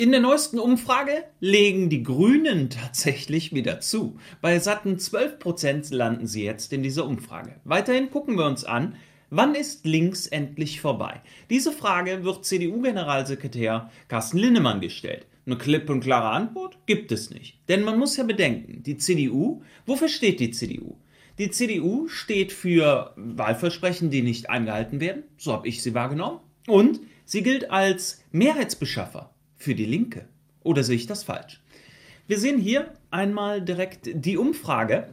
In der neuesten Umfrage legen die Grünen tatsächlich wieder zu. Bei satten 12% landen sie jetzt in dieser Umfrage. Weiterhin gucken wir uns an, wann ist links endlich vorbei? Diese Frage wird CDU-Generalsekretär Carsten Linnemann gestellt. Eine klipp und klare Antwort gibt es nicht. Denn man muss ja bedenken, die CDU, wofür steht die CDU? Die CDU steht für Wahlversprechen, die nicht eingehalten werden, so habe ich sie wahrgenommen, und sie gilt als Mehrheitsbeschaffer für die Linke. Oder sehe ich das falsch? Wir sehen hier einmal direkt die Umfrage.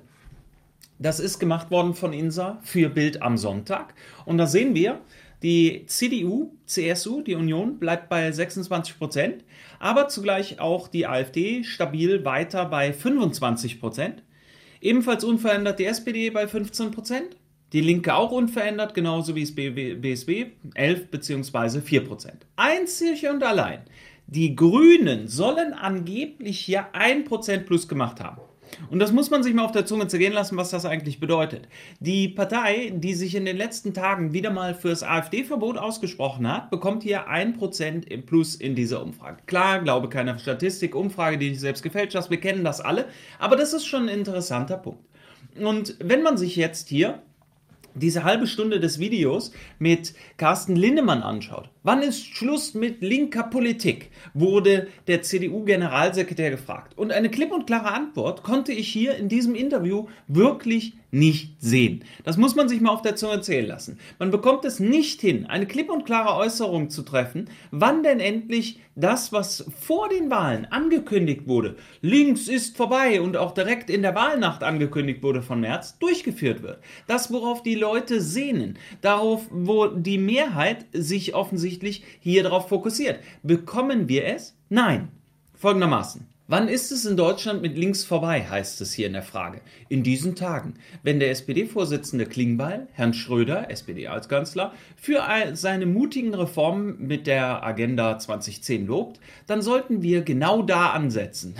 Das ist gemacht worden von INSA für Bild am Sonntag. Und da sehen wir, die CDU, CSU, die Union, bleibt bei 26%, aber zugleich auch die AfD stabil weiter bei 25%. Ebenfalls unverändert die SPD bei 15%. Die Linke auch unverändert, genauso wie das BSW, 11 bzw. 4%. Einzig und allein die Grünen sollen angeblich hier 1% plus gemacht haben. Und das muss man sich mal auf der Zunge zergehen lassen, was das eigentlich bedeutet. Die Partei, die sich in den letzten Tagen wieder mal fürs AfD-Verbot ausgesprochen hat, bekommt hier 1% im Plus in dieser Umfrage. Klar, glaube keine Statistik, Umfrage, die nicht selbst gefälscht hast, wir kennen das alle, aber das ist schon ein interessanter Punkt. Und wenn man sich jetzt hier diese halbe Stunde des Videos mit Carsten Linnemann anschaut. Wann ist Schluss mit linker Politik? Wurde der CDU-Generalsekretär gefragt. Und eine klipp und klare Antwort konnte ich hier in diesem Interview wirklich nicht sehen. Das muss man sich mal auf der Zunge zählen lassen. Man bekommt es nicht hin, eine klipp und klare Äußerung zu treffen, wann denn endlich das, was vor den Wahlen angekündigt wurde, links ist vorbei und auch direkt in der Wahlnacht angekündigt wurde von Merz, durchgeführt wird. Das, worauf die Leute sehnen, darauf, wo die Mehrheit sich offensichtlich hier darauf fokussiert. Bekommen wir es? Nein. Folgendermaßen. Wann ist es in Deutschland mit links vorbei, heißt es hier in der Frage. In diesen Tagen. Wenn der SPD-Vorsitzende Klingbeil, Herrn Schröder, SPD als Kanzler, für seine mutigen Reformen mit der Agenda 2010 lobt, dann sollten wir genau da ansetzen.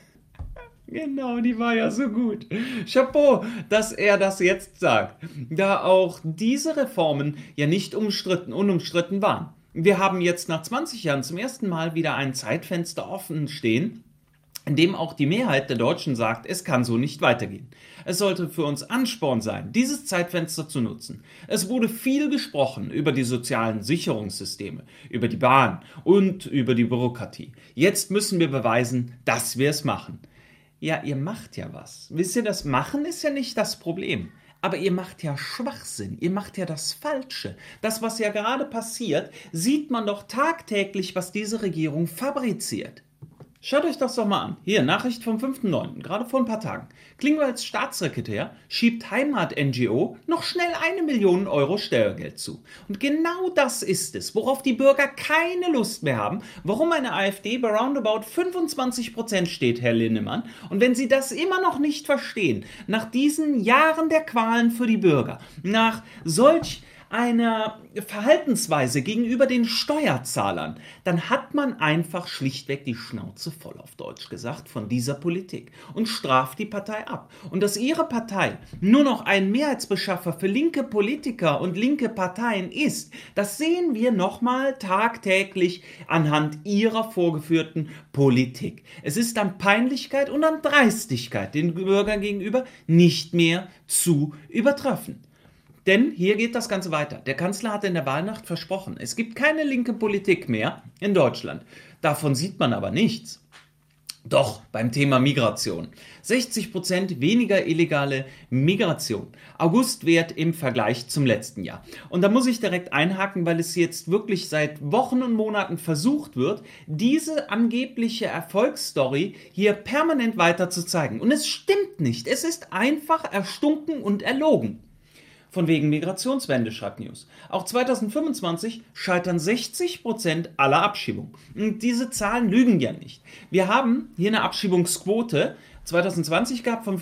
Genau, die war ja so gut. Chapeau, dass er das jetzt sagt, da auch diese Reformen ja nicht unumstritten waren. Wir haben jetzt nach 20 Jahren zum ersten Mal wieder ein Zeitfenster offen stehen, in dem auch die Mehrheit der Deutschen sagt, es kann so nicht weitergehen. Es sollte für uns Ansporn sein, dieses Zeitfenster zu nutzen. Es wurde viel gesprochen über die sozialen Sicherungssysteme, über die Bahn und über die Bürokratie. Jetzt müssen wir beweisen, dass wir es machen. Ja, ihr macht ja was. Wisst ihr, das Machen ist ja nicht das Problem. Aber ihr macht ja Schwachsinn, ihr macht ja das Falsche. Das, was ja gerade passiert, sieht man doch tagtäglich, was diese Regierung fabriziert. Schaut euch das doch mal an. Hier, Nachricht vom 5.9., gerade vor ein paar Tagen. Klingbeils Staatssekretär schiebt Heimat-NGO noch schnell 1 Million Euro Steuergeld zu. Und genau das ist es, worauf die Bürger keine Lust mehr haben, warum eine AfD bei roundabout 25% steht, Herr Linnemann. Und wenn Sie das immer noch nicht verstehen, nach diesen Jahren der Qualen für die Bürger, nach solch einer Verhaltensweise gegenüber den Steuerzahlern, dann hat man einfach schlichtweg die Schnauze voll, auf Deutsch gesagt, von dieser Politik und straft die Partei ab. Und dass ihre Partei nur noch ein Mehrheitsbeschaffer für linke Politiker und linke Parteien ist, das sehen wir nochmal tagtäglich anhand ihrer vorgeführten Politik. Es ist an Peinlichkeit und an Dreistigkeit den Bürgern gegenüber nicht mehr zu übertreffen. Denn hier geht das Ganze weiter. Der Kanzler hat in der Wahlnacht versprochen, es gibt keine linke Politik mehr in Deutschland. Davon sieht man aber nichts. Doch, beim Thema Migration. 60% weniger illegale Migration. Augustwert im Vergleich zum letzten Jahr. Und da muss ich direkt einhaken, weil es jetzt wirklich seit Wochen und Monaten versucht wird, diese angebliche Erfolgsstory hier permanent weiter zu zeigen. Und es stimmt nicht. Es ist einfach erstunken und erlogen. Von wegen Migrationswende, schreibt News. Auch 2025 scheitern 60% aller Abschiebungen. Und diese Zahlen lügen ja nicht. Wir haben hier eine Abschiebungsquote 2020 gehabt von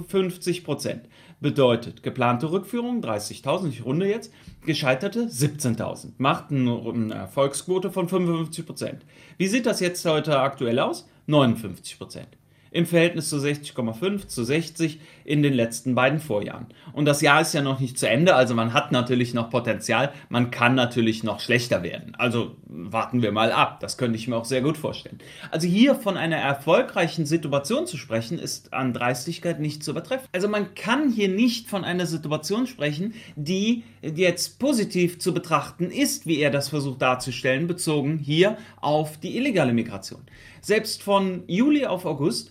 55%. Bedeutet, geplante Rückführung 30.000, ich runde jetzt, gescheiterte 17.000. Macht eine Erfolgsquote von 55%. Wie sieht das jetzt heute aktuell aus? 59%. im Verhältnis zu 60,5 zu 60 in den letzten beiden Vorjahren. Und das Jahr ist ja noch nicht zu Ende, also man hat natürlich noch Potenzial, man kann natürlich noch schlechter werden. Also warten wir mal ab, das könnte ich mir auch sehr gut vorstellen. Also hier von einer erfolgreichen Situation zu sprechen, ist an Dreistigkeit nicht zu übertreffen. Also man kann hier nicht von einer Situation sprechen, die jetzt positiv zu betrachten ist, wie er das versucht darzustellen, bezogen hier auf die illegale Migration. Selbst von Juli auf August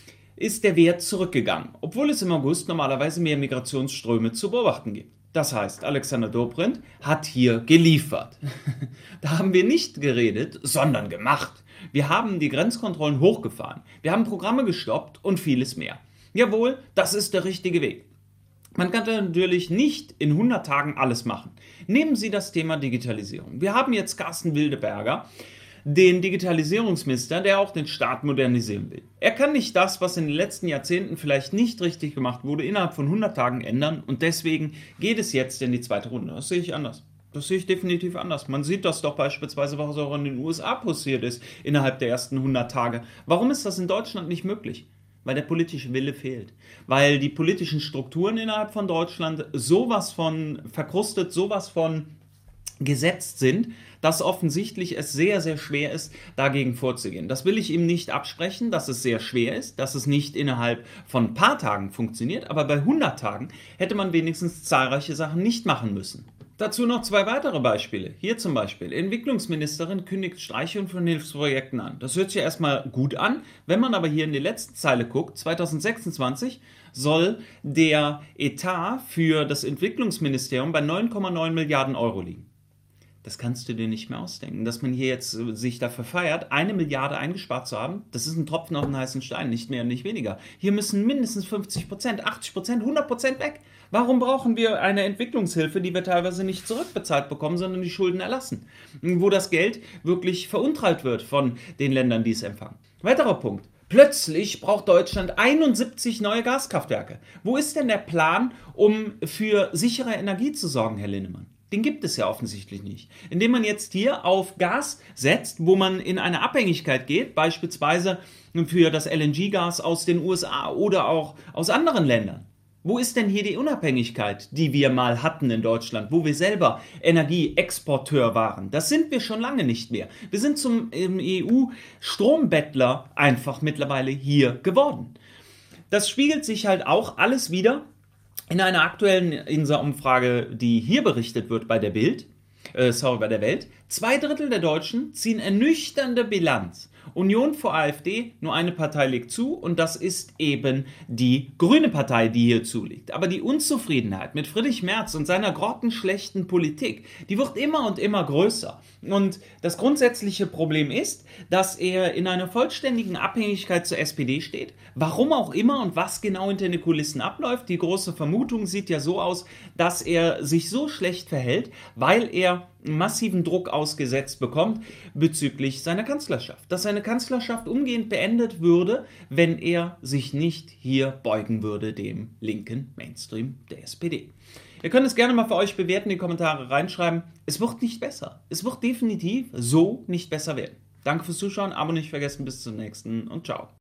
ist der Wert zurückgegangen, obwohl es im August normalerweise mehr Migrationsströme zu beobachten gibt. Das heißt, Alexander Dobrindt hat hier geliefert. Da haben wir nicht geredet, sondern gemacht. Wir haben die Grenzkontrollen hochgefahren, wir haben Programme gestoppt und vieles mehr. Jawohl, das ist der richtige Weg. Man kann natürlich nicht in 100 Tagen alles machen. Nehmen Sie das Thema Digitalisierung. Wir haben jetzt Carsten Wildeberger, den Digitalisierungsminister, der auch den Staat modernisieren will. Er kann nicht das, was in den letzten Jahrzehnten vielleicht nicht richtig gemacht wurde, innerhalb von 100 Tagen ändern und deswegen geht es jetzt in die zweite Runde. Das sehe ich anders. Das sehe ich definitiv anders. Man sieht das doch beispielsweise, was auch in den USA passiert ist innerhalb der ersten 100 Tage. Warum ist das in Deutschland nicht möglich? Weil der politische Wille fehlt. Weil die politischen Strukturen innerhalb von Deutschland sowas von verkrustet, sowas von gesetzt sind, dass offensichtlich es sehr, sehr schwer ist, dagegen vorzugehen. Das will ich ihm nicht absprechen, dass es sehr schwer ist, dass es nicht innerhalb von ein paar Tagen funktioniert, aber bei 100 Tagen hätte man wenigstens zahlreiche Sachen nicht machen müssen. Dazu noch zwei weitere Beispiele. Hier zum Beispiel, Entwicklungsministerin kündigt Streichung von Hilfsprojekten an. Das hört sich erstmal gut an, wenn man aber hier in die letzte Zeile guckt, 2026 soll der Etat für das Entwicklungsministerium bei 9,9 Milliarden Euro liegen. Das kannst du dir nicht mehr ausdenken. Dass man hier jetzt sich dafür feiert, 1 Milliarde eingespart zu haben, das ist ein Tropfen auf den heißen Stein, nicht mehr und nicht weniger. Hier müssen mindestens 50%, 80%, 100% weg. Warum brauchen wir eine Entwicklungshilfe, die wir teilweise nicht zurückbezahlt bekommen, sondern die Schulden erlassen? Wo das Geld wirklich veruntreut wird von den Ländern, die es empfangen. Weiterer Punkt. Plötzlich braucht Deutschland 71 neue Gaskraftwerke. Wo ist denn der Plan, um für sichere Energie zu sorgen, Herr Linnemann? Den gibt es ja offensichtlich nicht. Indem man jetzt hier auf Gas setzt, wo man in eine Abhängigkeit geht, beispielsweise für das LNG-Gas aus den USA oder auch aus anderen Ländern. Wo ist denn hier die Unabhängigkeit, die wir mal hatten in Deutschland, wo wir selber Energieexporteur waren? Das sind wir schon lange nicht mehr. Wir sind zum EU-Strombettler einfach mittlerweile hier geworden. Das spiegelt sich halt auch alles wieder in einer aktuellen INSA-Umfrage, die hier berichtet wird bei der Welt. 2/3 der Deutschen ziehen ernüchternde Bilanz. Union vor AfD, nur eine Partei legt zu und das ist eben die Grüne Partei, die hier zulegt. Aber die Unzufriedenheit mit Friedrich Merz und seiner grottenschlechten Politik, die wird immer und immer größer. Und das grundsätzliche Problem ist, dass er in einer vollständigen Abhängigkeit zur SPD steht. Warum auch immer und was genau hinter den Kulissen abläuft. Die große Vermutung sieht ja so aus, dass er sich so schlecht verhält, weil er massiven Druck ausgesetzt bekommt bezüglich seiner Kanzlerschaft. Dass seine Kanzlerschaft umgehend beendet würde, wenn er sich nicht hier beugen würde dem linken Mainstream der SPD. Ihr könnt es gerne mal für euch bewerten, in die Kommentare reinschreiben. Es wird nicht besser. Es wird definitiv so nicht besser werden. Danke fürs Zuschauen, Abo nicht vergessen, bis zum nächsten und ciao.